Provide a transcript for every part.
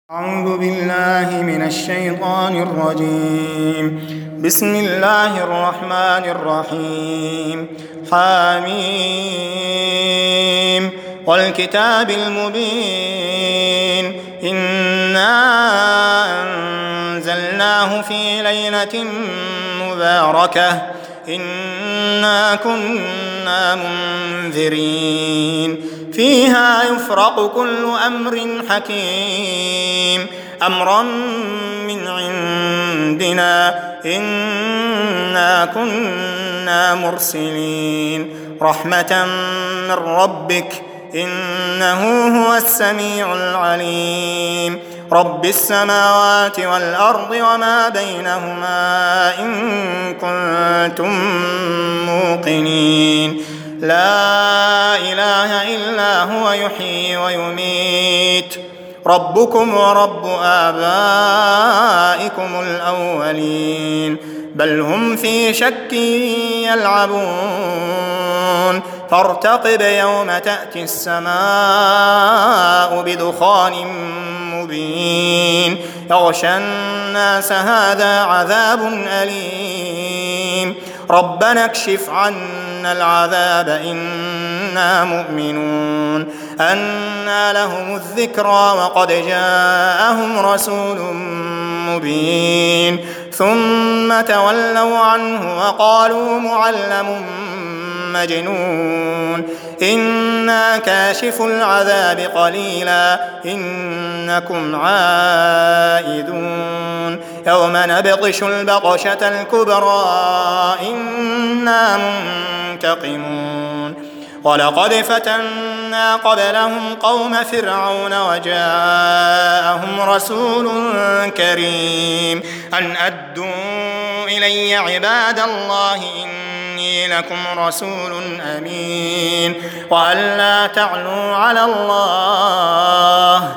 أعوذ بالله من الشيطان الرجيم. بسم الله الرحمن الرحيم. حميم والكتاب المبين. إنا أنزلناه في ليلة مباركة إنا كنا منذرين فيها يفرق كل أمر حكيم أمرا من عندنا إنا كنا مرسلين رحمة من ربك إنه هو السميع العليم رب السماوات والأرض وما بينهما إن كنتم موقنين لا إله إلا هو يحيي ويميت ربكم ورب آبائكم الأولين بل هم في شك يلعبون فارتقب يوم تأتي السماء بدخان مبين يغشى الناس هذا عذاب أليم ربنا اكشف عنا العذاب إنا مؤمنون أنى لهم الذكرى وقد جاءهم رسول مبين ثم تولوا عنه وقالوا معلم مجنون إنا كاشف العذاب قليلا إنكم عائدون يوم نبطش البطشة الكبرى إنا منتقمون ولقد فتنا قبلهم قوم فرعون وجاءهم رسول كريم أن أدوا إلي عباد الله إني لكم رسول أمين وأن لا تعلوا على الله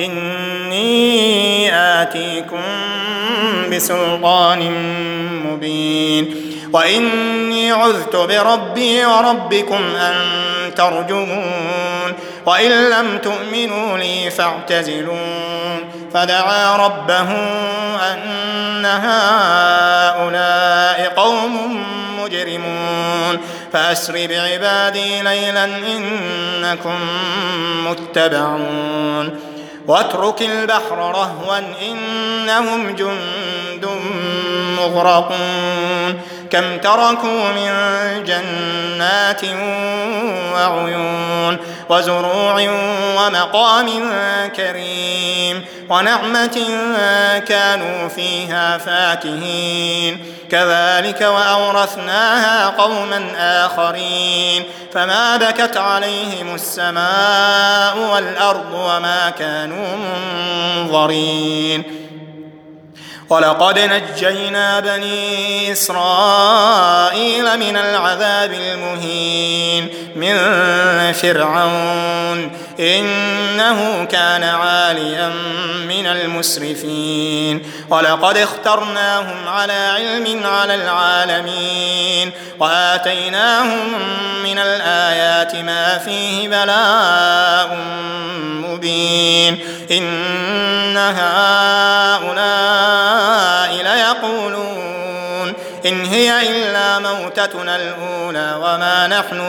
إني آتيكم بسلطان مبين وإني عذت بربي وربكم أن ترجمون وإن لم تؤمنوا لي فاعتزلون فدعا ربه أن هؤلاء قوم مجرمون فأسر بعبادي ليلا إنكم متبعون واترك البحر رهوا إنهم جند مغرقون كم تركوا من جنات وعيون وزروع ومقام كريم ونعمة كانوا فيها فاكهين كذلك وأورثناها قوما آخرين فما بكت عليهم السماء والأرض وما كانوا منظرين ولقد نجينا بني إسرائيل من العذاب المهين من فرعون إنه كان عاليا من المسرفين ولقد اخترناهم على علم على العالمين وآتيناهم من الآيات ما فيه بلاء مبين إن هؤلاء ليقولون إن هي إلا موتتنا الأولى وما نحن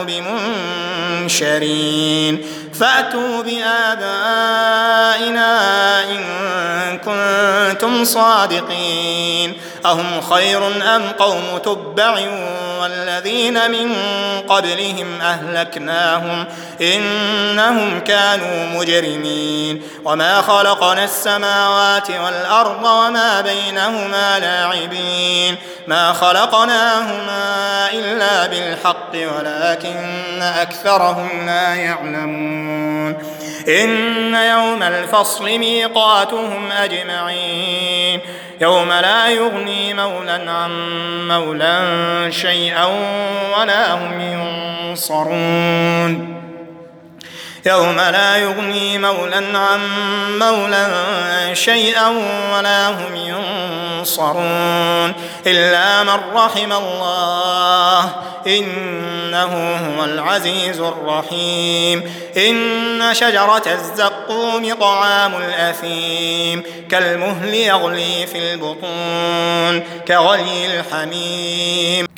بمنشرين فأتوا بآبائنا إن كنتم صادقين أهم خير أم قوم تبع والذين من قبلهم أهلكناهم إنهم كانوا مجرمين وما خلقنا السماوات والأرض وما بينهما لاعبين ما خلقناهما إلا بالحق ولكن أكثرهم لا يعلمون إن يوم الفصل ميقاتهم أجمعين يوم لا يغني مولى عن مولى شيئا ولا هم ينصرون يوم لا يغني مولى عن مولى شيئا ولا هم ينصرون إلا من رحم الله إنه هو العزيز الرحيم إن شجرة الزقوم طعام الأثيم كالمهل يغلي في البطون كغلي الحميم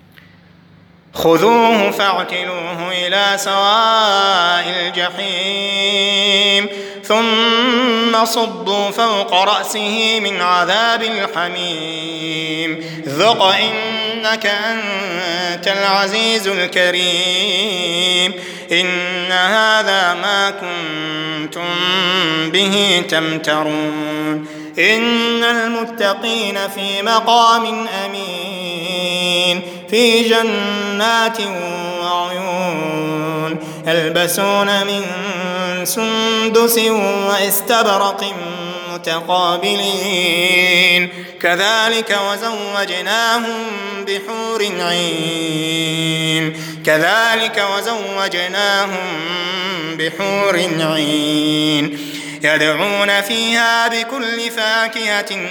خذوه فاعتلوه إلى سواء الجحيم ثم صبوا فوق رأسه من عذاب الحميم ذق إنك أنت العزيز الكريم إن هذا ما كنتم به تمترون إن المتقين في مقام أمين في جنات وعيون يلبسون من سندس واستبرق متقابلين كذلك وزوجناهم بحور عين يدعون فيها بكل فاكهة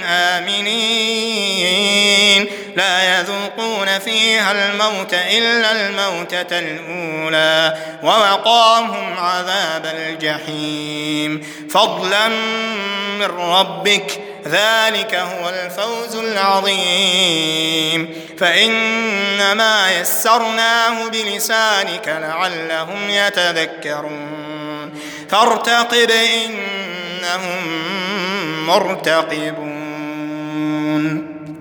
آمنين لا يذوقون فيها الموت إلا الموتة الأولى ووقاهم عذاب الجحيم فضلا من ربك ذلك هو الفوز العظيم فإنما يسرناه بلسانك لعلهم يتذكرون فارتقب إنهم مرتقبون